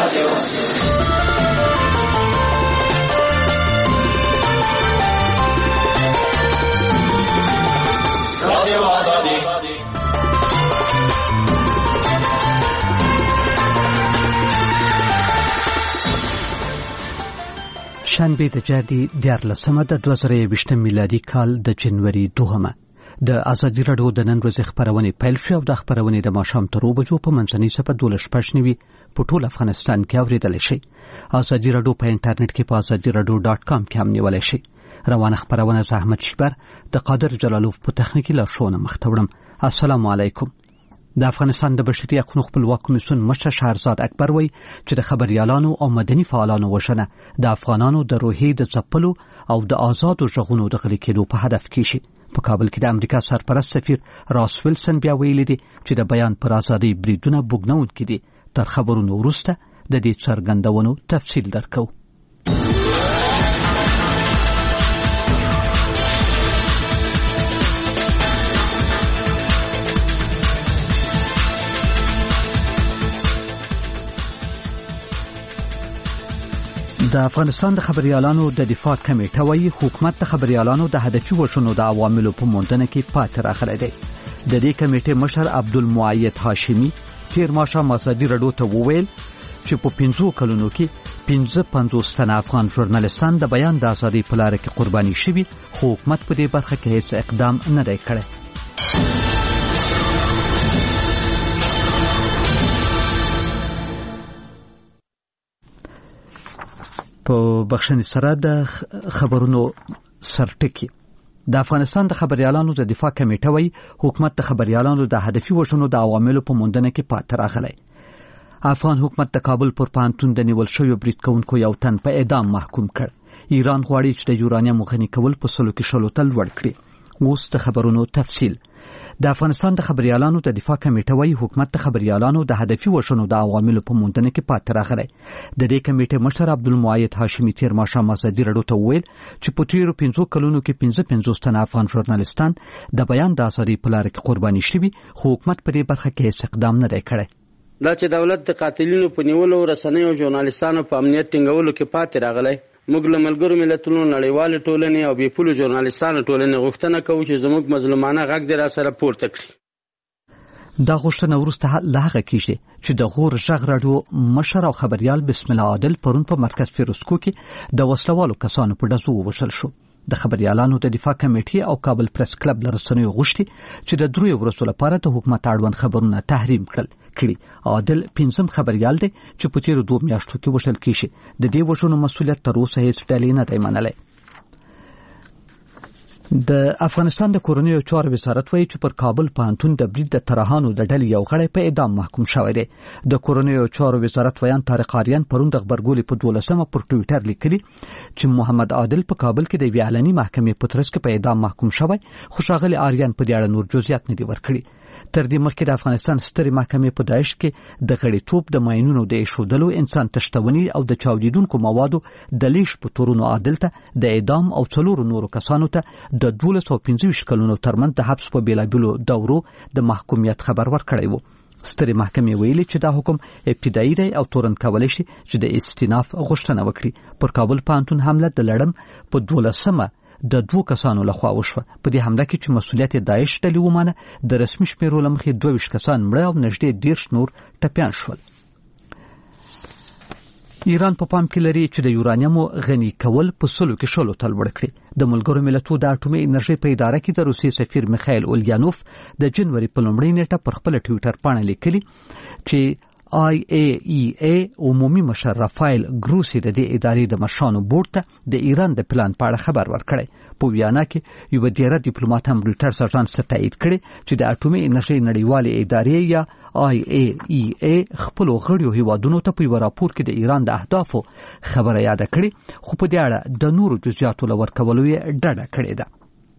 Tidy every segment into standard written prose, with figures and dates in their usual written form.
شنبه د جدي 2020 میلادي کال د جنوري 2 د ازادي راډیو د نن ورځې خبرونه پیل شو او د خبرونه د ماښام تر 2 بجو په منځنۍ صفه 12:15 په ټول افغانستان کې اوریدل شي. ازادي راډیو په انټرنیټ کې په azadiradio.com کې هم نیول شي. روانه خبرونه زحمت شبر د قادر جلالوف په تخنیکی لارښوونه مختوړم. السلام علیکم. د افغانستان د بشري حقوقو خپلواک کمیسیون مشر شهرزاد اکبر وایي چې د خبريالانو او مدني فعالانو وژنه د افغانانو د روحي د ځپلو او د آزادو ژغونو د غلي کېدو په هدف کې شي. په کابل کې د امریکا سرپرست سفیر راس ویلسن بیا ویلي دي چې د بیان پر ازادۍ بریدونه بوګنونکي دي. تر خبرونو وروسته د دې څرګندونو تفصیل درکو. د افغانستان د خبريالانو د دفاع کمیټه وايي حکومت د خبريالانو د هدفي وژنو د عواملو په موندنه کې پاتې راغلی دی. د دې کمیټې مشر عبدالمعید هاشمي تیر ماښام ازادي راډیو ته وویل چې په 15 کلونو کې 55 تنه افغان ژورنالستان د بیان د ازادۍ په لار کې قرباني شوي، خو حکومت په دې برخه کې هیڅ اقدام نه دی کړی. په بخښنې سره د خبرونو سرټکی. د افغانستان د خبريالانو د دفاع کمیټه وايي حکومت د خبريالانو د هدفي وژنو د عواملو په موندنه کې پاتې راغلی. افغان حکومت د کابل پر پانتون د نیول شویو برید کوونکو یو تن په اعدام محکوم کړ. ایران غواړي چې د یورانیم غني کول په سلو کې شلو تل لوړ کړي. اوس د خبرونو تفصیل. د افغانستان د خبريالانو د دفاع کمیټه وايي حکومت د خبريالانو د هدفي وژنو د عواملو په موندنه کې پاتې راغلی. د دې کمیټې مشر عبدالمعید هاشمي تیر ماښام ازادي راډیو ته وویل چې په تیرو 15 کلونو کې 55 تنه افغان ژورنالستان د بیان د ازادۍ په لار کې قرباني شوي، خو حکومت په دې برخه کې هیڅ اقدام نه دی کړی. دا چې دولت د قاتلینو په نیولو او رسنیو او ژورنالستانو په امنیت ټینګولو کې پاتې راغلی، موږ له ملګرو ملتونو نړیوالې ټولنې او بې پولو ژورنالستانو ټولنې غوښتنه کوو چې زموږ مظلومانه غږ دې راسره پورته کړي. دا غوښتنه وروسته له هغه کېږي چې د غور غږ راډیو مشر او خبريال بسم الله عادل پرون په مرکز فیروزکو کې د وسلوالو کسانو په ډزو ووژل شو. د خبريالانو د دفاع کمیټې او کابل پریس کلب له رسنیو غوښتي چې د 3 ورځو لپاره د حکومت اړوند خبرونه تحریم کړي. عادل 5م خبريال دی چې په تیرو 2 میاشتو کې وژل کېږي. د دې وژنو مسؤلیت تر اوسه هیڅ ډلې نه دی منلی. د افغانستان د کورنیو چارو وزارت وایي چې پر کابل پوهنتون د برید د ترهانو د ډلې یو غړی په اعدام محکوم شوی دی. د کورنیو چارو وزارت ویان طارق آریان پرون د خبرګولې په 12مه پر ټویټر لیکلي چې محمد عادل په کابل کې د یوې اعلاني محکمې په ترڅ کې په اعدام محکوم شوی، خو ښاغلي آریان په دې اړه نور جزئیات نه دي ورکړي. تر دې مخکې د افغانستان سترې محکمې په داعش کې د غړیتوب د ماینونو د ایښودلو، انسان تشتوني او د چاودیدونکو موادو د لیش په تورونو عادل ته د اعدام او 4 نورو کسانو ته د 1225 کلونو ترمنځ د حبس په بیلابیلو دورو د محکومیت خبر ورکړی و. سترې محکمې ویلي چې دا حکم ابتدایي دی او تورن کولی شي چې د استیناف غوښتنه وکړي. پر کابل پوهنتون حمله د لړم په 12مه د 2 کسانو لخوا وشوه. په دې حمله کې چې مسؤلیت داعش ډلې ومانه، د رسمي شمیرو له مخې 22 کسان مړه او نږدې 10 نور ټپیان شول. ایران په پام کې لري چې د یورانیم غني کول په سلو کې شلو تل وړ کړي. د ملګرو ملتونو د اټومي انرژي په اداره کې د روسي سفیر میخائیل اوليانوف د جنوري په لومړۍ نیټه پر خپل ټویټر باندې لیکلي چې IAEA عمومي مشر رافایل ګروسی د دې ادارې د مشرانو بورډ ته د ایران د پلان په اړه خبر ورکړی. په ویانا کې یو ډیره ډیپلوماټ هم رویټرز اژانس ته تایید کړی چې د اټومي انرژي نړیوالې ادارې یا IAEA خپل غړیو هیوادونو ته په یو راپور کې د ایران د اهدافو خبره یاد کړې، خو په دې اړه د نورو جزئیاتو لور کولو یې ډډه کړې ده.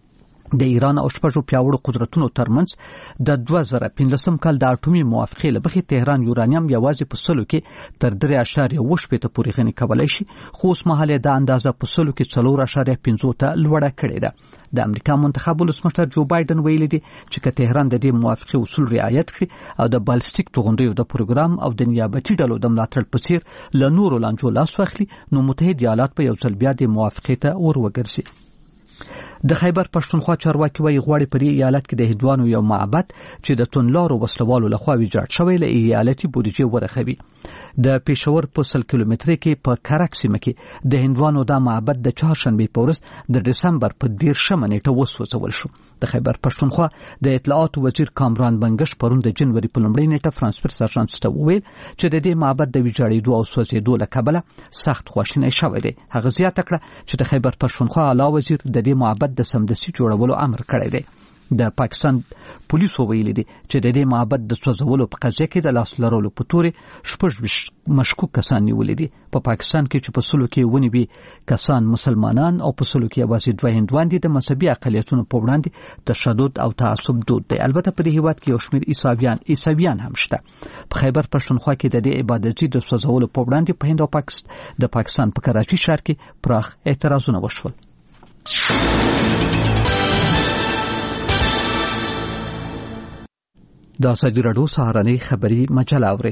د ایران او شپږو پیاوړو قدرتونو ترمنځ د 2015 کال د اټومي موافقې له مخې تهران یورانیم یوازې په سلو کې تر 3.8 پورې غني کولای شي، خو اوس مهال دا اندازه په سلو کې 4.5 ته لوړه کړې ده. د امریکا منتخب ولسمشر جو بایدن ویلي دی چې که تهران د دې موافقې اصول رعایت کړي او د بالستیک توغندیو د پروګرام او د نیابتي ډلو د ملاتړ په څیر له نورو لانجو لاس واخلي، نو متحده ایالات په یو ځل بیا د موافقې ته ور وګرځي. د خیبر پښتونخوا چارواکي وایي غواړي په دې ایالت کې د هندوانو یو معبد چې د تونلارو وسلوالو لخوا ویجاړ شوی له ایالتي بودیجې ورخوي. د پېښور په 100 کیلومترۍ کې په کرک سیمه کې د هندوانو دا معبد د چهارشنبې په ورځ د دسمبر په 13 نیټه وسوځول شو. د خیبر پښتونخوا د اطلاعاتو وزیر کامران بنگش پرون د جنوري په لومړۍ نیټه فرانس پرس اژانس ته وویل چې د دې معبد د ویجاړېدو او سوځېدو له کبله سخت خواشینی شوی دی. هغه زیاته کړه چې د خیبر پښتونخوا اعلی وزیر د دې معبد د سمدستي جوړولو امر کړی دی. د پاکستان پولیسو ویلي دي چې د دې معبد د سوځولو په قضیه کې د لاس لرلو په تورې 26 مشکوک کسان نیولي دي. په پاکستان کې چې په سلو کې ونیوي کسان مسلمانان او په سلو کې یوازې 2 هندوان دي، د مذهبي اقلیتونو په وړاندې تشدد او تعصب دود دی. البته په دې هیواد کې یو شمېر عیسویان هم شته. په خیبر پښتونخوا کې د دې عبادتي د سوځولو په وړاندې په هند او د پاکستان په کراچي ښار کې پراخ اعتراضونه وشول. د ازادي راډیو سهارنۍ خبري مجله اوري.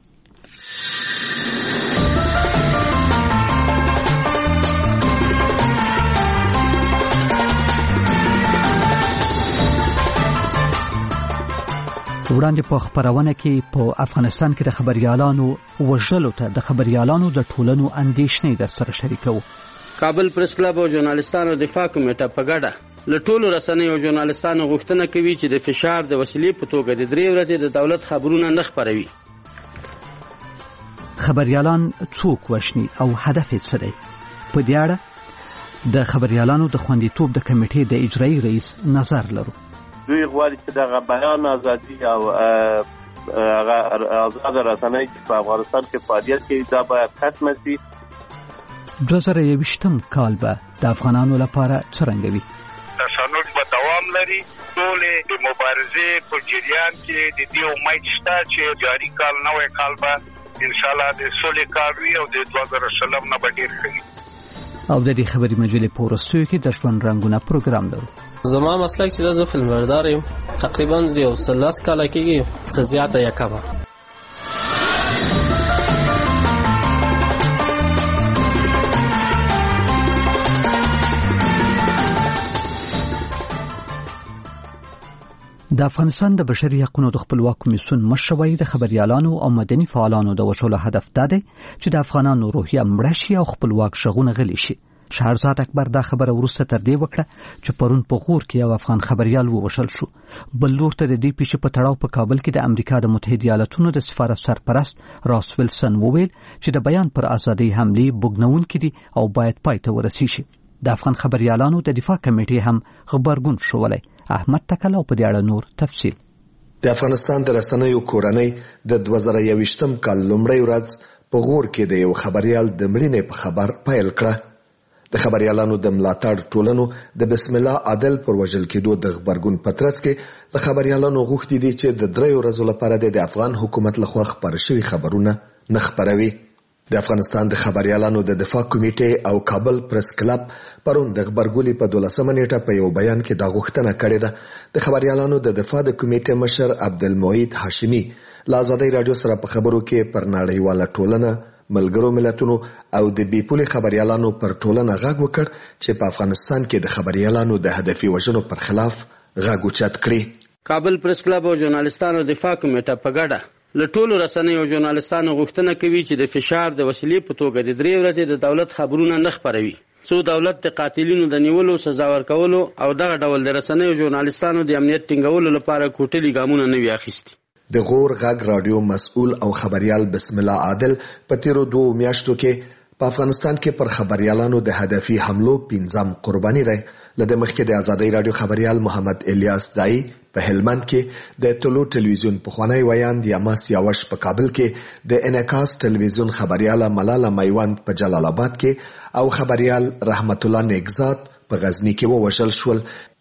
وړاندې په خبرونه کې په افغانستان کې د خبريالانو وژلو ته د خبريالانو د ټولنو اندېښنې در سره شریکو. کابل پریس کلب او ژورنالستانو دفاع کمیټه په ګډه له ټولو رسنیو او ژورنالستانو غوښتنه کوي چې د فشار د وسیلې په توګه د 3 ورځې د دولت خبرونه نه خپروي. خبريالان څوک وشني او هدف یې څه دی؟ په دې اړه د خبريالانو د خوندیتوب د کمیټې د اجرایي رئیس نظر لرو. دوی غواړي چې د بیان ازادي او آزاد رسنۍ په افغانستان کې فعالیت کوي دا باید ختم شي. 2021 کال به د افغانانو لپاره څرنګه وي؟ تشنج به دوام لري. ټول د مبارزې په جریان کې د دې امید شته چې جاری کال نوې کال به ان شاء الله د سولې کال وي او د 2020 نه به ډیر ښه. او د دې خبري مجلې په ورسوي کې د ژوند رنگونه پروګرام لرو. زما مسلک چې زه فلم بردار یم، تقریبا یو 13 کال کېږي څه زیاته یکمه. د افغانستان د بشري حقوقو د خپلواک کمیسیون مشروعي د خبريالانو او مدني فعالانو د وژلو هدف دا دی چې د افغانانو روحیه مړه شي او خپلواک شغونه غلي شي. شهرزاد اکبر دا خبره ورسته تر دې وکړه چې پرون په غور کې یو افغان خبريال ووژل شو. بل لور ته د دې پیښې په تړاو په کابل کې د امریکا د متحده ایالاتونو د سفارت سرپرست راس ویلسن وویل چې د بیان پر ازادي حملې بوګنونکې دي او باید پای ته ورسیږي شي. د افغان خبريالانو د دفاع کمیټې هم خبرګون شولای. احمد تکل او په دې اړه نور تفصیل. د افغانستان د رسنیو کورنۍ د 2021 کال لومړۍ ورځ په غور کې د یو خبريال د مړینې په خبر پیل کړه. د خبريالانو د ملاتړ ټولنو د بسم الله عادل پر وژل کېدو د خبرګون پترڅ کې د خبريالانو غوښتي دي چې د 3 ورځې لپاره د افغان حکومت لخوا خبر شوی خبرونه نه خبروي. د افغانستان د خبريالانو د دفاع کمیټې او کابل پریس کلب پرون د خبرګولې په 12 نیټه په یو بیان کې دا غوښتنه کړې ده. د خبريالانو د دفاع د کمیټې مشر عبدالمعید هاشمي له ازادي رادیو سره په خبرو کې پر نړیواله ټولنه، ملګرو ملتونو او د بیپولي خبريالانو پر ټولنه غږ وکړ چې په افغانستان کې د خبريالانو د هدفي وژنو پر خلاف غږ اوچت کړي. کابل پریس کلب او ژورنالستانو دفاع کمیټه په ګډه له ټولو رسنیو او ژورنالستانو غوښتنه کوي چې د فشار د وسیلې په توګه د 3 ورځې د دولت خبرونه نه خپروي. څو دولت د قاتلینو د نیولو، سزا ورکولو او دغه ډول د رسنیو او ژورنالستانو د امنیت ټینګولو لپاره کوټلي ګامونه نه وي اخیستي. د غور غږ رادیو مسؤل او خبريال بسم الله عادل په تیرو 2 میاشتو کې په افغانستان کې پر خبريالانو د هدفي حملو 15 قرباني ده. لدې مخکې د ازادي رادیو خبريال محمد الیاس دای په هلمند کې د ټولو ټلویزیون پخوانی ویاند یاما سیاوش په کابل کې د انعکاس ټلویزیون خبرياله ملاله میوند په جلال آباد کې او خبريال رحمت الله نیکزاد په غزنی کې ووژل شول.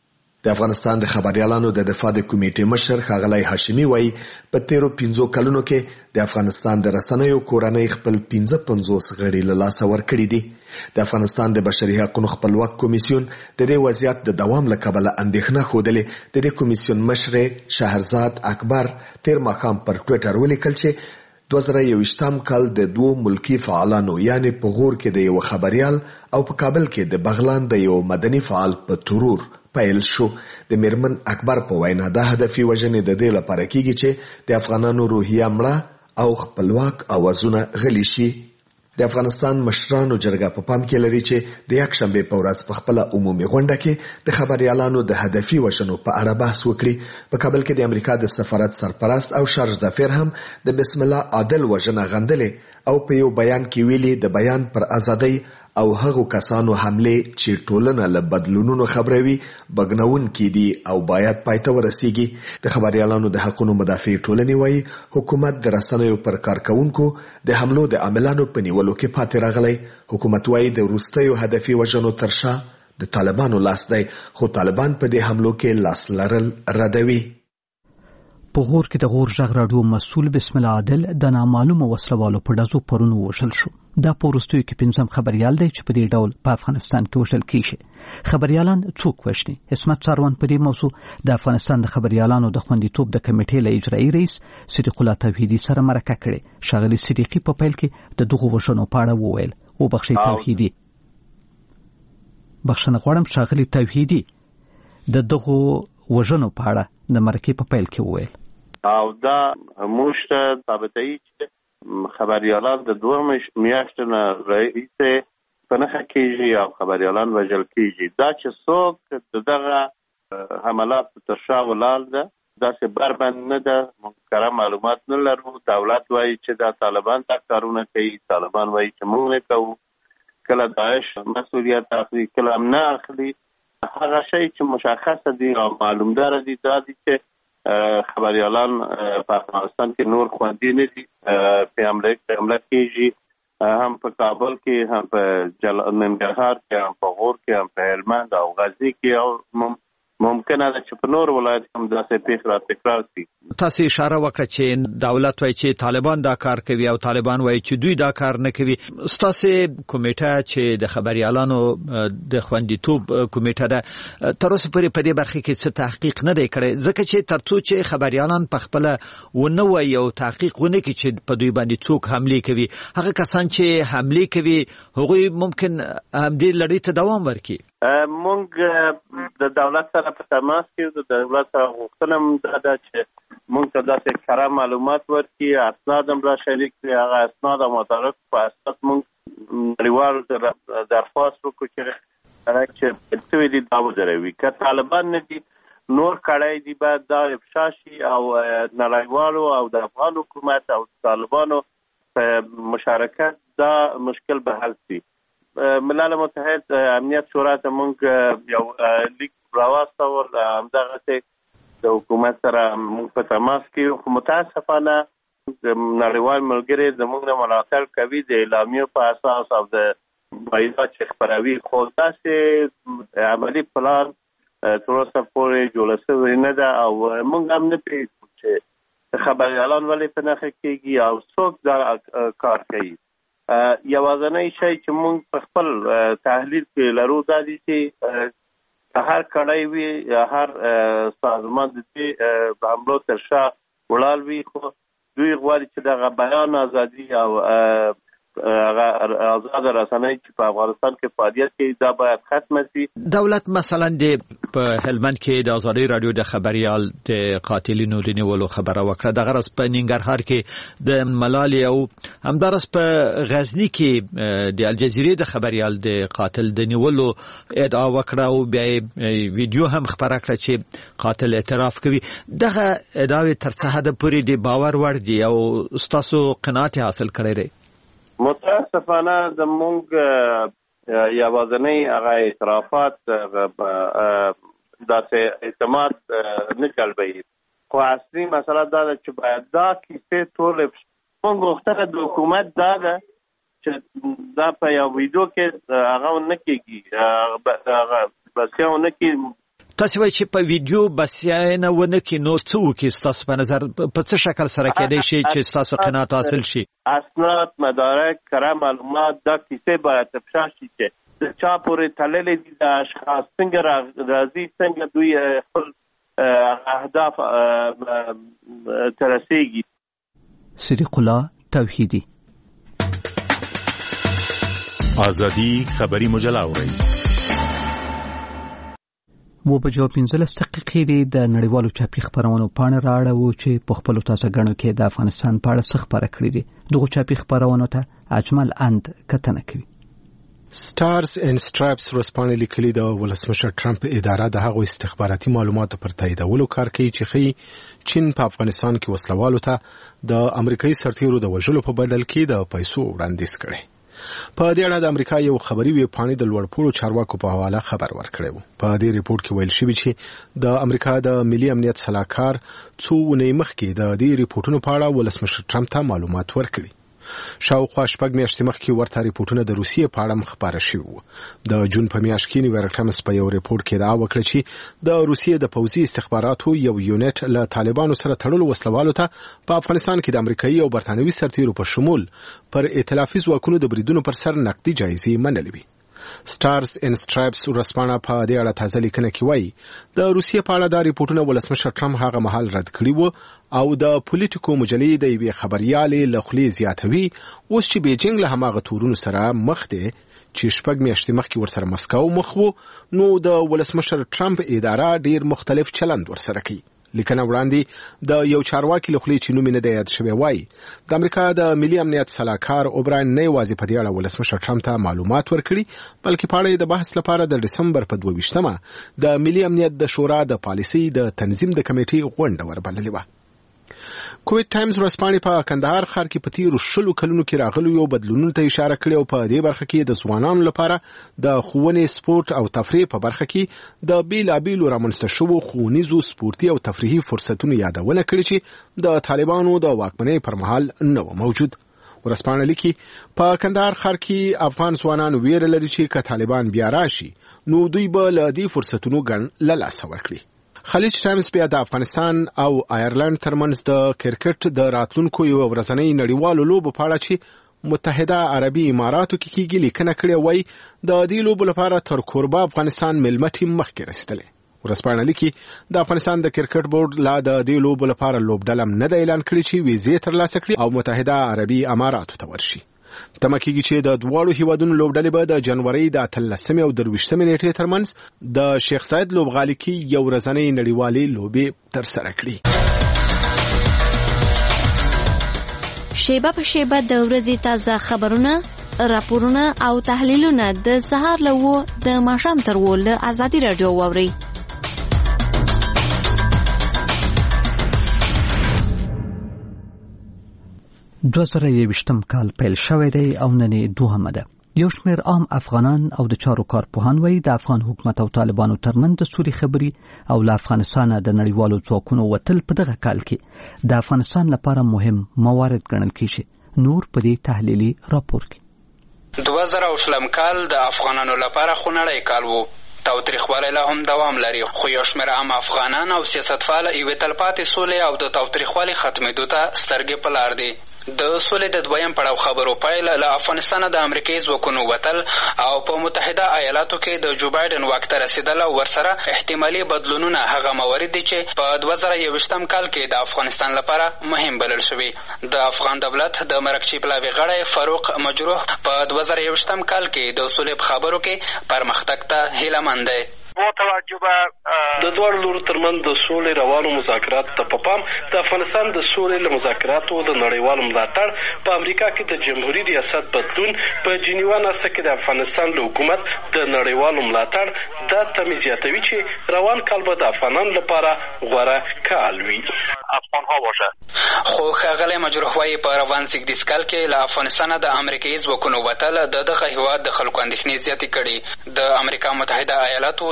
د افغانستان د خبريالانو د دفاع د کمیټې مشر ښاغلی هاشمي وایي په تیرو 15 کلونو کې د افغانستان د رسنیو کورنۍ خپل 55 غړي له لاسه ورکړي دي. د افغانستان د بشري حقوقو خپلواک کمیسیون د دې وضعیت د دوام له کبله اندېښنه ښودلې. د دې کمیسیون مشر شهرزاد اکبر تیر ماښام پر ټویټر ولیکل چې 2021 کال د دوه ملکی فعالانو یعنی په غور کې د یو خبريال او په کابل کې د بغلان د یو مدني فعال په ترور پیل شو. د میرمن اکبر په وینا د هدفي وژنې د دې لپاره کېږي چې د افغانانو روحیه مړه او خپلواک اوازونه غلي شي. د افغانستان مشرانو جرګه په پام کې لري چې د یک شنبه په ورځ په خپل عمومي غونډه کې د خبريالانو د هدفي وژنو په اړه بحث وکړي. په کابل کې د امریکا د سفارت سرپرست او شارج دافیر هم د بسم الله عادل وژنه غندلې او په یو بیان کې ویلي د بیان پر ازادۍ او هغو کسانو حمله چې ټولنه له بدلونونو خبروي بګنون کې دي او باید پایته ورسیږي. د خبريالانو د حقوقو مدافع ټولنې وایي حکومت د رسنیو پر کارکونکو د حملو د عاملانو په نیولو کې پاتې راغلی. حکومت وایي د وروستیو هدفي وژنو تر شا د طالبانو لاس دی، خو طالبان په دې حملو کې لاس لرل ردوي. په غور کې د غور ژغ راډیو مسؤل بسم الله عادل د نامعلومه وسلوالو په ډزو پرونو وشل شو. دا په وروستیو کې 5م خبريال دی چې په دې ډول په افغانستان کې وشل کیږي. خبريالان څوک وشني؟ اسمت څاروان په دې موضوع د افغانستان د خبريالانو د خوندیتوب د کمیټې له اجرایي رئیس صدیق الله توحیدی سره مرکه کړې. ښاغلي صدیقي په پیل کې د دغو وژنو په اړه وویل. وبخښئ توحیدی، بخښنه غواړم ښاغلي توحیدی، د دغو وژنو په اړه د مرکې په پیل کې وویل. او دا موږ ته ثابتوي چې خبريالان د 2 میاشتو نه رئیس په نښه کېږي او خبريالان وژل کېږي. دا چې څوک دغه حملات تر شا ولاړ ده داسې بربند نه ده. موږ کره معلومات نه لرو. دولت وایي چې دا طالبان دا کارونه کوي، طالبان وایي چې موږ نه کوو. کله داعش مسؤلیت اخلي کله هم نه اخلي. هغه شی چې مشخص دي او معلومدار دي دا دي چې خبريالان په افغانستان کې نور خوندي نه دي. په حمله کېږي هم په کابل کې، هم په ننګرهار کې، هم په غور کې، هم په هلمند او غزني کې، او ممکنه ده چې په نور ولایت هم داسې پیښې تکرار شي. تاسو اشاره وکړه چې دولت وایي چې طالبان دا کار کوي او طالبان وایي چې دوی دا کار نه کوي. ستاسو کمیټه چې د خبريالانو د خوندیتوب کمیټه ده تر اوسه پورې په دې برخه کې څه تحقیق نه دی کړی، ځکه چې ترڅو چې خبريالان په خپل ونه وایي او تحقیق ونه کړي چې په دوی باندې څوک حمله کوي، هغه کسان چې حمله کوي هغوی ممکن همدې لړۍ ته دوام ورکړي. مونږ د دولت سره په تماس کې د دولت سره غوښتنه ده چې مونږ ته داسې کره معلومات ورکړي، اسناد هم را شریک کړي. هغه اسناد او مدارک په اساس مونږ نړیوال درخواست وکړو چې څه دي دا ودروي. که طالبان نه دي نور کړای دي باید دا افشا شي او نړیوالو او د افغان حکومت او طالبانو په مشارکت دا مشکل به حل شي. ملل متحد امنیت شورا ته مونږ یو لیک راواستول، همدغسې د حکومت سره مونږ په تماس کې، خو متاسفانه نړیوال ملګري زموږ نه ملاتړ کوي د اعلامیو په اساس او د بایدات چې خپروي، خو داسې عملي پلان تر اوسه پورې جوړه شوې نه ده او مونږ هم نه پوهېږو چې خبريالان ولې په نښه کېږي او څوک دا کار کوي. یوازنی شی چې مونږ په خپل تحلیل کې لرو دا دي چې هر کړای وي هر سازمان د دې حملو تر شا ولاړ وي، خو دوی غواړي چې دغه بیان ازادي او آزاد رسنۍ چې په افغانستان کې فعالیت کوي دا باید ختمه شي. دولت مثلا په هلمند کې د ازادي رادیو د خبريال د قاتلینو د نیولو خبره وکړه، د غرض په ننګرهار کې د ملالي او همدارس په غزني کې د الجزیرې د خبريال د قاتل د نیولو ادعا وکړه او بیا ویډیو هم خبره کړه چې قاتل اعتراف کوي. دغه ادعاوې تر څه حد پورې د باور وړ دي او ستاسو قناعت حاصل کړی دی؟ متاسفانه زمونږ یوازنی هغه اعترافات داسې اعتماد نه جلبوي، خو اصلي مسله دا ده چې باید دا کیسې ټولې مونږ غوښتنه د حکومت دا ده چې دا په یو ویډیو کې هغه ونه کېږي، هغه بسیا ونه کېږي. تاسو وایي چې په ویډیو بسیاینه ونه کې نو څه وکړي ستاسو په نظر په څه شکل سره کېدای شي چې ستاسو قناعت حاصل شي؟ اسناد، مدارک، کره معلومات دا کیسه باید تفشا شي چې د چا پورې تړلې دي، د اشخاص څنګه راځي، څنګه دوی خپل اهداف ترسيږي. صدیق الله توحیدی. آزادی خبری مجله اورئ. و په جواب 15 دقیقې د نړیوالو چاپي خبرونو پاڼه راړو چې په خپل تاسو غنو کې د افغانستان په اړه څه خبره کړې دي. دغه چاپي خبرونو ته اجمل اند کتنه کوي. سټارز اینڈ سټرایپس ورسپانې لیکلي د ولسمشر ټرمپ اداره د هغو استخباراتي معلوماتو پر تاییدولو کار کوي چې ښیي چین په افغانستان کې وسلوالو ته د امریکایي سرتیرو د وژلو په بدل کې د پیسو وړاندیز کړي. په دې اړه د امریکا یو خبري ویبپاڼې د لوړپوړو چارواکو په حواله خبر ورکړی و. په دې ریپورت کې ویل شوی چې د امریکا د ملي امنیت صلاحکار څو ونې مخکې د دې ریپورتونو په اړه ولسمشر ټرمپ ته معلومات ورکړي. شاوخوا شپږ میاشتې مخکې ورته ریپورتونه د روسیې په اړه خبره شوي وو. د جون په میاشت کې نیویارک ټایمز په یو ریپورت کې ادعا وکړه چې د روسیې د پوځي استخباراتو یو یونټ له طالبانو سره تړلو وسلوالو ته په افغانستان کې د امریکایي او برتانوي سرتیرو په شمول پر ائتلافي ځواکونو د بریدونو پر سر نقدي جایزې منلې وي. سټارز اینڈ سټرایپس ورسپانه په دې اړه تازه لیکنه کې وایي د روسیې په اړه د ریپورتونو ولسمشر ټرمپ هغه مهال رد کړی وو او د پولیټیکو مجلې د یوې خبريالې لخلې زیاتوي اوس چې بیجینګ له هماغه تورونو سره مخ دی چې شپږ میاشتې مخکې ورسره مسکو مخ وو، نو د ولسمشر ټرمپ اداره ډیر مختلف چلند ورسره کوي. لیکنه وړاندې د یو چارواکي لخلې چې نوم یې نه دی یاد شوی وایي د امریکا د ملي امنیت صلاحکار اوبراین نه یوازې په دې اړه ولسمشر ټرمپ ته معلومات ورکړي بلکې په اړه د بحث لپاره د دسمبر په 22مه د ملي امنیت د شورا د پالیسۍ د تنظیم د کمیټې غونډه وربللې وه. کویت ټایمز ورسپانې په کندهار ښار کې په تیرو 10 کلونو کې راغلو یو بدلونونو ته اشاره کړې او په دې برخه کې د ځوانانو لپاره د ښوونې، سپورت او تفریح په برخه کې د بیلابیلو رامنځته شوو ښوونیزو، سپورتي او تفریحي فرصتونو یادونه کړې چې د طالبانو د واکمنۍ پر مهال نه و موجود. ورسپانې لیکي په کندهار ښار کې افغان ځوانان ویره لري چې که طالبان بیا راشي نو دوی به له دې فرصتونو ګڼ له لاسه ورکړي. خلیج ټایمز بیا د افغانستان او آیرلند ترمنځ د کرکټ د راتلونکو یو ورځنۍ نړیوالو لوبو په اړه چې متحده عربي اماراتو کې کیږي لیکنه کړې وایي د دې لوبو لپاره تر کوربه افغانستان ملمه ټیم مخکې رسیدلی. ورسپانې لیکي د افغانستان د کرکټ بورډ لا د دې لوبو لپاره لوبډله نه د اعلان کړی چې ویزې ترلاسه کړي او متحده عربي اماراتو ته ورشي. تمه کېږي چې د دواړو هیوادونو لوبډلې به د جنوري د 13 او 23 نیټې ترمنځ د شیخ زاید لوبغالي کې یو ورځنۍ نړیوالې لوبې ترسره کړي. شیبه په شیبه د ورځې تازه خبرونه، راپورونه او تحلیلونه د سهار له 9 د ماښام تر 10 له ازادي رادیو واوري. 2021 کال پیل شوی دی او نن 2 ده. یو شمېر عام افغانان او د چارو کارپوهان وایي د افغان حکومت او طالبانو ترمنځ د سولې خبرې او له افغانستانه د نړیوالو ځواکونو وتل په دغه کال کې د افغانستان لپاره مهم موارد ګڼل کېږي. نور په دې تحلیلي راپور کې 2020 کال د افغانانو لپاره خونړی کال وو. تاوتریخوالی لا هم دوام لري، خو یو شمېر عام افغانان او سیاستوال یوې تلپاتې سولې او د تاوتریخوالي ختمېدو ته سترګې په لار دي. د سولې د دویم پړاو خبرو پیل له افغانستانه د امریکایي ځواکونو وتل او په متحده ایالاتو کې د جو بایدن واک ته رسېدل او ورسره احتمالي بدلونونه هغه موارد دي چې په 2021 کال کې د افغانستان لپاره مهم بلل شوي. د افغان دولت د مرکچي پلاوي غړی فاروق مجروح په 2021 کال کې د سولې په خبرو کې پرمختګ ته هیله مند دی. با توجه به د دوه لورو ترمنځ د سولې روانو مذاکرات ته په پام د افغانستان د سولې له مذاکراتو د نړیوالو ملاتړ په امریکا کې د جمهوریت ریاست بدلون په جنیوا ناسته کې د افغانستان له حکومت د نړیوالو ملاتړ دا تمې زیاتوي چې روان کال به د افغانانو لپاره غوره کال وي. افغانها باشه. خو ښاغلی مجروح وایي په روان زیږدیز کال کې له افغانستانه د امریکایي ځواکونو وتل د دغه هېواد د خلکو اندېښنې زیاتې کړي. د امریکا متحده ایالاتو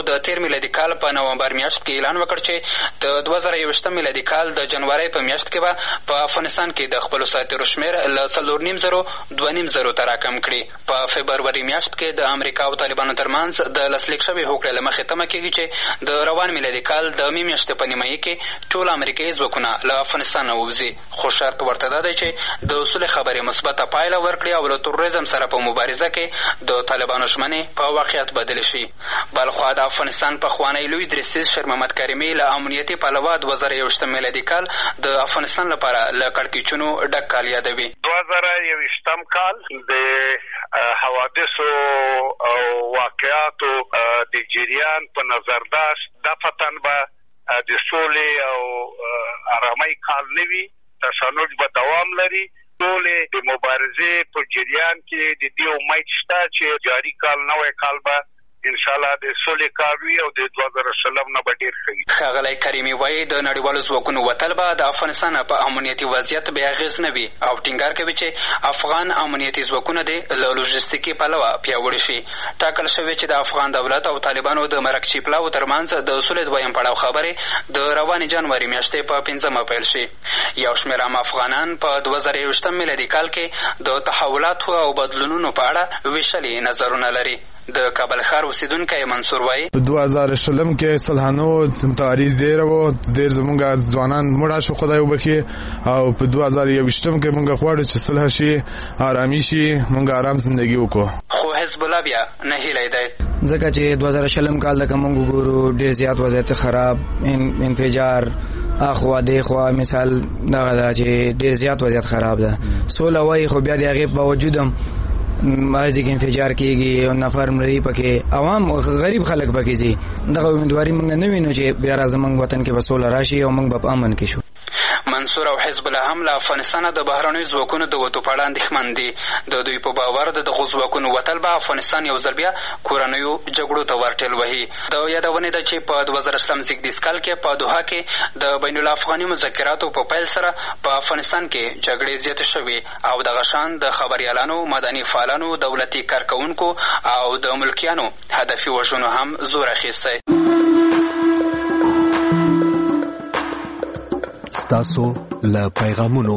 د تیر میلادي کال په نومبر میاشت کې اعلان وکړ چې د 2021 میلادي کال د جنوري په میاشت کې به په افغانستان کې د خپلو ساتیرو شمېر له 4.5 2.5 ته راکم کړي. په فبروري میاشت کې د امریکا او طالبانو ترمنځ د لاسلیک شوې هوکړې له مخې تمه کېږي چې د روان میلادي کال د مې میاشتې په نیمایي کې ټول امریکایي ځواکونه له افغانستانه ووځي، خو شرط ورته دا دی چې د اصول خبرې مثبته پایله ورکړي او له تروریزم سره په مبارزه کې د طالبانو ژمنې په واقعیت بدلې شي. بلخوا د افغانستان پخوانی لوی درستیز شیر محمد کریمي له امنیتي پلوه 2021 میلادي کال د افغانستان لپاره له کړکېچونو ډک کال یادوي. 2021 کال د حوادثو او واقعاتو د جریان په نظر داشت دفتن به د سولې او آرامۍ کال نه وي، تشنج به دوام لري. ټولې د مبارزې په جریان کې د دې امید شته چې جاري کال نوی کال به انشاءالله د سولې کال وي او د 2020 نه به ډېر ښه وي. ښاغلی کریمي وایي د نړیوالو ځواکونو وتل به د افغانستان په امنیتي وضعیت بې اغېز نه وي او ټینګار کوي چې افغان امنیتي ځواکونه دې له لوژستیکي پلوه پیاوړي شي. ټاکل شوې چې د افغان دولت او طالبانو د مرکچي پلاو ترمنځ د سولې دویم پړاو خبرې د روانې جنوري میاشتې په 5 پیل شي. یو شمېر عام افغانان په 2021 میلادي کال کې د تحولاتو او بدلونونو په اړه ویشلي نظرونه لري. د کابل ښار اوسیدونکی منصور وایي په 2020 کې صلحانو تاریخ ډېر و، ډېر زموږ ځوانان مړه شو، خدای وبخي. او په 2021 کې موږ غواړو چې صلح شي، آرامي شي، موږ آرام ژوندۍ وکړو. خو حزب الله بیا نه هیلی دی ځکه چې 2020 کال د موږ ګورو ډېر زیات وضعیت خراب، انفجار اخوا دغه مثال دغه دا چې ډېر زیات وضعیت خراب ده. سوله وایي خو بیا د هغې باوجود هم مازی کې انفجار کېږي او نفر مړي پکې، عوام غریب خلک پکې ځي. دغه امیدواري موږ نه وینو چې بیا راځه موږ وطن کې به سوله راشي او موږ به په امن کې شو. منصور او حزب الله هم له افغانستانه د بهرنیو ځواکونو د وتو په اړه اندېښمن دي. د دوی په باور د دغو ځواکونو وتل به افغانستان یو ځل بیا کورنیو جګړو ته ورټېل وهي. د یادونې ده چې په 2020 زېږدیز کال کې په دوحه کې د بین الافغاني مذاکراتو په پیل سره په افغانستان کې جګړې زیاتې شوې او دغه شان د خبریالانو، مدني فعالانو، دولتي کارکوونکو او د ملکیانو هدفي وژنو هم زور اخیستی. ستاسو له پیغامونو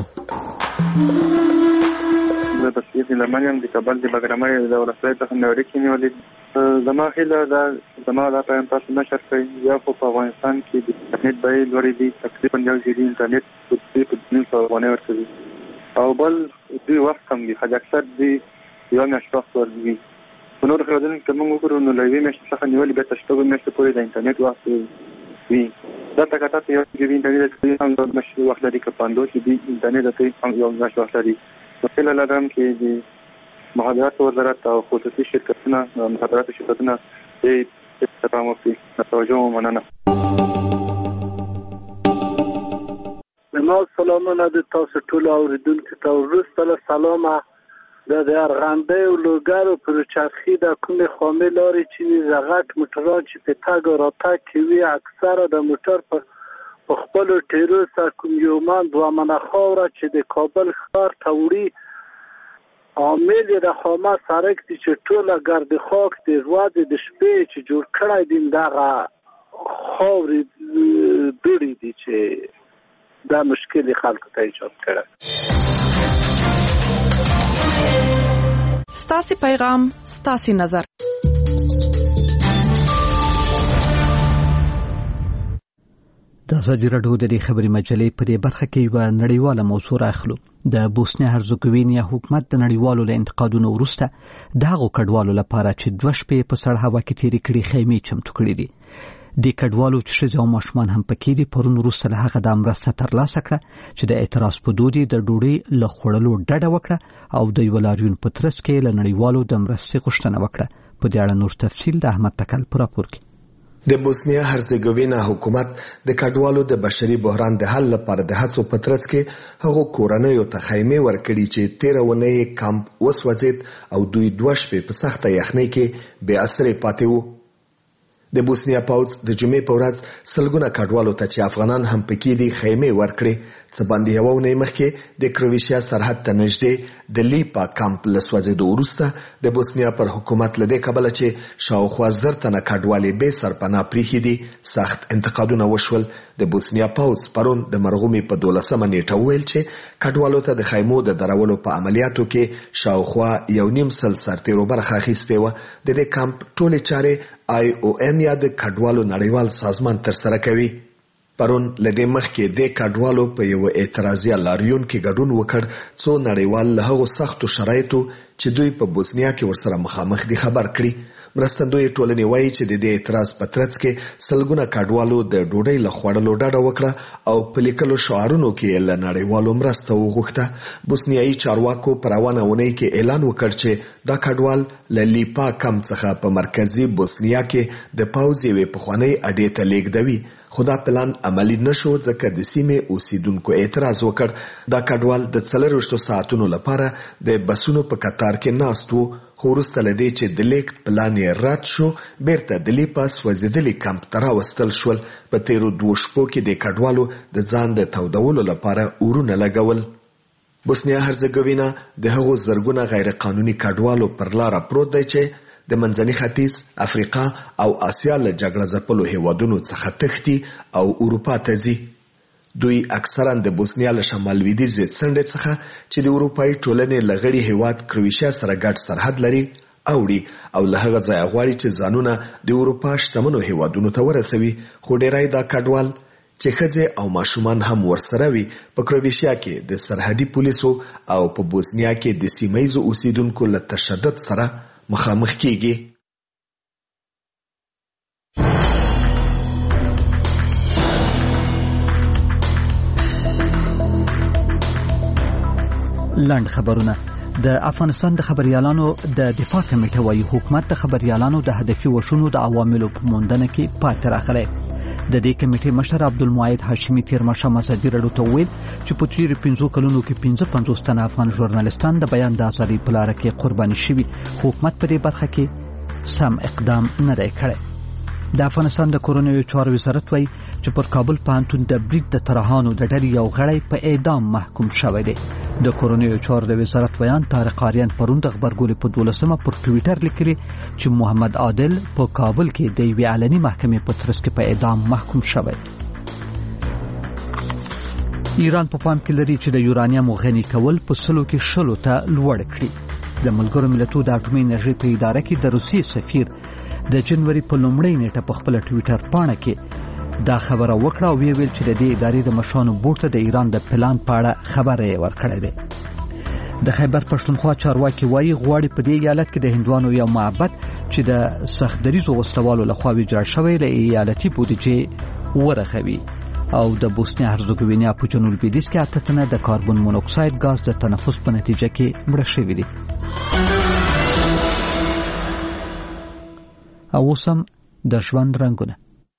زه د سید لمنیم د کابل د بګرامۍ د ولسوالۍ څخه مې اړیکې نیولې. زما هیله ده زما دا پیغام تاسو نشر کړئ. یا خو په افغانستان کې د انټرنیټ بیې لوړې دي، تقریبا یو جدي انټرنیټ په 200 افغانۍ ورکوي، او بل دوی وخت کم دي، حد اکثر دوی یو میاشت وخت ورکوي. په نورو هېوادونو کې موږ وګورو نو له یوې میاشتې څخه نیولې بیا تر شپږو میاشتو پورې د انټرنیټ وخت وي. دا تکاته یو جبي انټرنیټ کوي هم د مشي وخت لري، که 5 جبي انټرنیټ کوي هم یو مشي وخت لري. مثلا لرم کې د مخابرات وزارت او خصوصي شرکتونه، مخابرات شرکتونه دې تفاهم وکړي. توجه ومننه. زما سلامونه د تاسو ټول اوریدونکو ته وروسته له سلامه. د ارغندې او لوګرو پر چرخي د کومې خامې لارې چې زغټ موټران چې په تګ او راتګ کوي، اکثره د موټر په خپلو ټیرو سره کوم یو من 2 منه خاوره چې د کابل ښار ته وړي، عامل یې د خامه سړک دی چې ټوله ګرد خاک د ورځې د شپې چې جوړ کړی دي، دغه خاورې دوړې دي چې دا مشکل خلکو ته ایجاد کړی. ستاسي پیغام، ستاسي نظر. د ازادي راډیو د خبري مجلې په دې برخه کې یو نړیواله موضوع راخلو. د بوسنیا هرزګوینیا حکومت د نړیوالو له انتقادونو وروسته دغه کډوالو لپاره چې 2 شپې په سړه هوا کې تیرې کړې خیمې چمتو کړې دي. د کډوالو چې ښځې او ماشومان هم پکې دي پرون وروسته له هغه د مرسته ترلاسه کړه چې د اعتراض په دودي د ډوډۍ له خوړلو ډډه وکړه او د یو لاریون په ترڅ کې له نړیوالو د مرستې غوښتنه وکړه. په دې اړه نور تفصیل د احمد تکل په راپور کې. د بوسنیا هرزګوینا حکومت د کډوالو د بشري بحران د حل لپاره د هڅو په ترڅ کې هغه کورنیو ته خیمې ورکړي چې 13 ونې کمپ وسوځید او دوی 2 شپې په سخته یخنۍ کې بې اثر پاتې وو. د بوسنیا پوځ د جمعې په ورځ سلګونه کډوالو ته چې افغانان هم پکې دي خیمې ورکړې څه باندې یو نه مخکې د کروشیا سرحد ته نږدې د لیپا کمپ له سوځېدو وروسته د بوسنیا پر حکومت له دې کبله چې شاوخوا 1000 تنه کډوالې بې سرپناه پریښي دي سخت انتقادونه وشول. د بوسنیا پوځ پرون د مرغومي په 12مه نیټه وویل چې کډوالو ته د خیمو د درولو په عملیاتو کې شاوخوا 1.5 سرتیرو برخه اخیستې وه. د دې کمپ ټولې چارې IOM یا د کډوالو نړیوال سازمان ترسره کوي. پرون لدې مخکې د کډوالو په یو اعتراضي لاریون کې ګډون وکړ څو نړیوال له هغو سختو شرایطو چې دوی په بوسنیا کې ورسره مخامخ دي خبر کړي. مرستندوی ټولنې وایي چې د دې اعتراض په ترڅ کې سلګونه کډوالو د ډوډۍ له خوړلو ډډه وکړه او په لیکلو شعارونو کې له نړیوالو مرسته وغوښته. بوسنیایي چارواکو په روانه اونۍ کې اعلان وکړ چې دا کډوال له لیپا کمپ څخه په مرکزي بوسنیا کې د پوځ یوې پخوانۍ اډې ته لیږدوي خو دا پلان عملی نشو ځکه د سیمې اوسیدونکو اعتراض وکړ. دا کډوال د 24 ساعتونو لپاره د بسونو په قطار کې ناست وو خو وروسته له دې چې د لیږد پلان یې رد شو بیرته د لیپا سوځېدلي کمپ ته راوستل شول. په تیرو 2 شپو کې د کډوالو د ځان د تودولو لپاره اورونه لګول. بوسنیا هرزګوینا د هغو زرګونه غیر قانوني کډوالو پر لاره پروت دی چې د منځني ختیځ، افریقا او آسیا له جګړه ځپلو هیوادونو څخه تښتي او اروپا ته ځي. دوی اکثرا د بوسنیا له شمال لویدیځ څنډې څخه چې د اروپایي ټولنې له غړي هیواد کروشیا سره ګډ سرحد لري اوړي او له هغه ځایه غواړي چې ځانونه د اروپا شتمنو هیوادونو ته ورسوي. خو ډیری دا کډوال چې ښځې او ماشومان هم ورسره وي په کروشیا کې د سرحدي پولیسو او په بوسنیا کې د سیمهییزو اوسیدونکو له تشدد سره مخامخ کیږي. لاند خبرونه. د افغانستان د خبريالانو د دفاع کمیټه وايي حکومت د خبريالانو د هدفي وشونو د عواملو په موندنه کې پاتې راغلی. د دې کمیټې مشر عبدالمعید هاشمي تیر ماښام ازادي راډیو ته وویل چې په تیرو 5 کلونو کې 55 تنه افغان ژورنالستان د بیان د ازادۍ په لاره کې قرباني شوي خو حکومت په دې برخه کې سم اقدام نه دی کړی. د افغانستان د کورنیو چارو وزارت وایي چې پر کابل پوهنتون د برید د ترهانو د ډلې یو غړی په اعدام محکوم شوی دی. د کورنیو چارو د وزارت بیان طارق آریان پرون د خبرګولۍ په 12مه پر ټویټر لیکلي چې محمد عادل په کابل کې د یوې علني محکمې په ترڅ کې په اعدام محکوم شوی. ایران په پام کې لري چې د یورانیم غني کول په سلو کې 100 ته لوړ کړي. د ملګرو ملتونو د اټومي انرژي په اداره کې د روسیې سفیر د جنوري په لومړۍ نیټه په خپل ټویټر پاڼه کې دا خبره وکړه او ویل چې د دې ادارې د مشانو بورډ ته د ایران د پلان په اړه خبره ورکړې ده. د خیبر پښتونخوا چارواکي وایي غواړي په دې ایالت کې د هندوانو یو معبد چې د سختدریزو وسلوالو لخوا ویجاړ شوی له ایالتي بودیجې ورغوي. او د بوسنیا هرزګوینیا په جنوب لویدیځ کې 8 تنه د کاربن مونوکساید غاز د تنفس په نتیجه کې مړه شوي دي. او اوسم د ژوند رنگونه.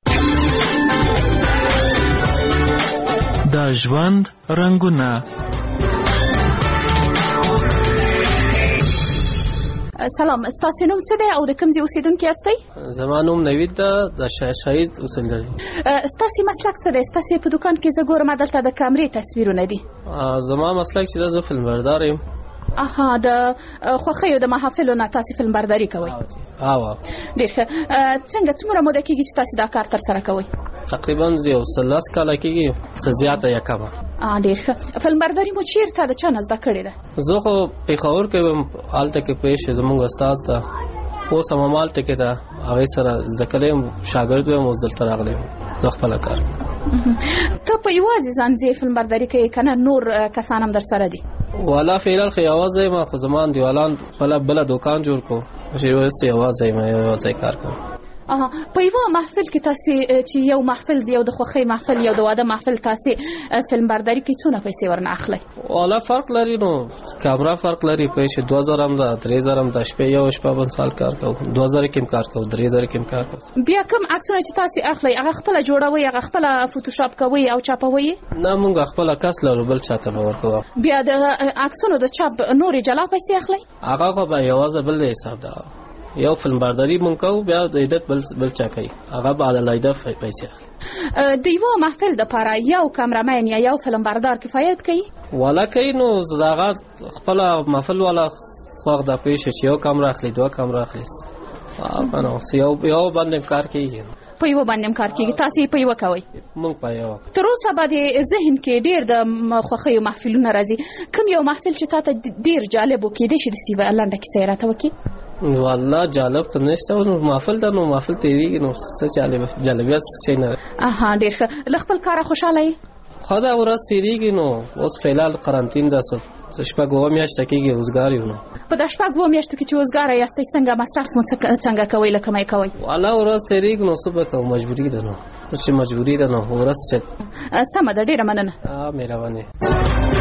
د ژوند رنگونه. سلام، ستاسو نوم څه دی او د کوم ځای اوسیدونکي یاستئ؟ زما نوم نوید ده، د شهید اوسېدل. ستاسو مسلک څه دی؟ ستاسو په دکان کې زه ګورم دلته د کیمرې تصویرونه دي. زما مسلک چې زه فلم بردار یم. د خوښیو د محافلو نه تاسو فلم برداري کوئ؟ ډېر ښه. څنګه څومره موده کېږي چې تاسو دا کار ترسره کوئ؟ تقریبا یو 13 کاله کېږي، څه زیاته یا کمه. ډېر ښه. فلم برداري مو چیرته د چا نه زده کړې ده؟ زه خو پېښور کې وم، هلته کې پېښې زموږ استاد ته اوس هم همالته کې ده، هغې سره زده کړی یم، شاګرد ویم، اوس دلته راغلی یم. زه خپله کار ته په یوازې ځان ځې فلم برداري کوې که نه نور کسان هم در سره دي؟ والا فعلا خو یوازې یم، خو زما انډیوالان بله دوکان جوړ کړو چې یوازې یم، یوازې کار کوم. په یو محفل کې تاسو چې یو محفل دی، یو د خوښۍ محفل، یو د واده محفل، تاسو فلم برداري کې څونه پیسې ورنه اخلي؟ والا فرق لري، نو کیمرا فرق لري، پیسې 2000 هم ده، 3000 هم ده. شپه یو شپه بل سال کار کوو، 2000 کې کار کوو، 3000 کې کار کوو. بیا کوم عکسونه چې تاسو اخلي هغه خپل جوړوي، هغه خپل فوټوشاپ کوي او چاپوي؟ نه، موږ خپل کس لرو، بل چاته به ورکوو. بیا د عکسونو د چاپ نورې جلا پیسې اخلي؟ هغه به یوازې بل حساب ده. یو فلم برداری مونږ کوو بیا د عیدت بل چا کوي هغه بعد العیده پیسې اخلي. د یو محفل د پاره یو کامرامین یا یو فلم بردار کفایت کوي والا کوي نو زغه خپل محفل والا خو د پیسې چې یو کامرا اخلي دوه کامرا اخلي نو یو باندې کار کوي په یو باندې کار کوي تاسو په یو کوي مونږ په یو تر اوسه باندې ذهن کې ډیر د خوخي محفلونه راځي کوم یو محفل چې تاسو ډیر جالب وکړي چې د سیوا لنډه کې سیرته وکړي والله جالب ته نشته نو محفل ته نو محفل تیریږي نو څه جالبیت شي نه ډیر ښه لخپل کار خوشاله خدا ورځ تیریږي نو اوس فعلال قرنطین ده شپږ و میاشتې کېږي وزګار یو نو په د شپږ و میاشتو کې چې وزګار یاستئ څنګه مصرف مو څنګه کوي لکه مې کوي والله ورځ تیریږي نو صبح کوم مجبوری ده نو چې مجبوری ده نو ورځ چې سمه ده ډیره مننه مهرباني